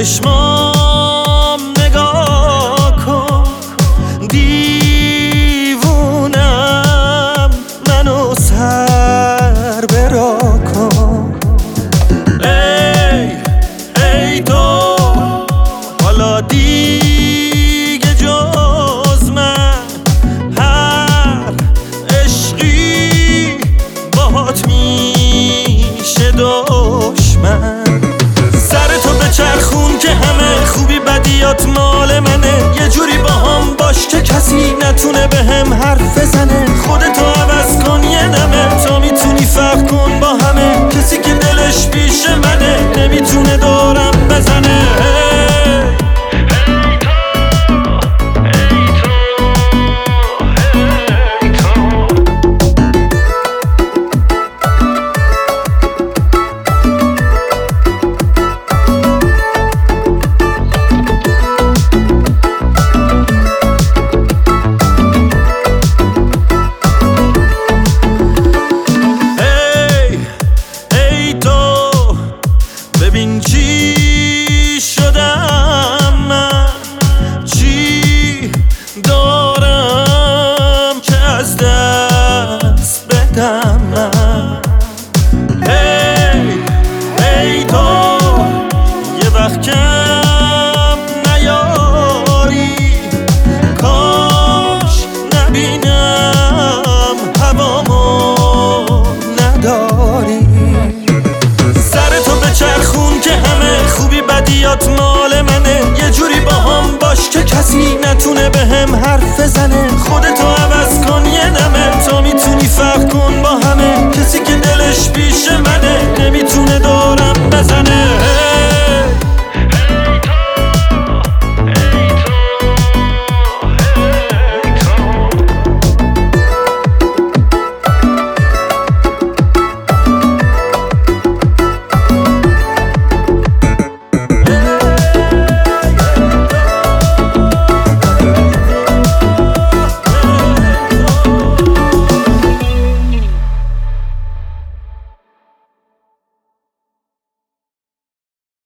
چشمام نگاه کن، دیوونم منو سر برا کن. ای تو حالا دیگه جز من هر عشقی باهات میشه دشمن. سرتو بچرخون که همه خوبی بدیات مال منه، یه جوری با هم باش که کسی نتونه به هم حرف بزنه. خودتو عوض کن یه دمه تا میتونی فرق کن با همه، کسی که دلش پیش منه نمیتونه دورم بزنه. ببین چی شدم من، چی دارم که از دست بدم من. ای تو یه وقت کم نیاری، کاش نبینم هوامو نداری. چرخون که همه خوبی بدیات مال منه، یه جوری با هم باش که کسی نتونه به هم حرف بزنه. خودتو عوض کن یه دمه تا میتونی فرق کن با همه، کسی که دلش پیش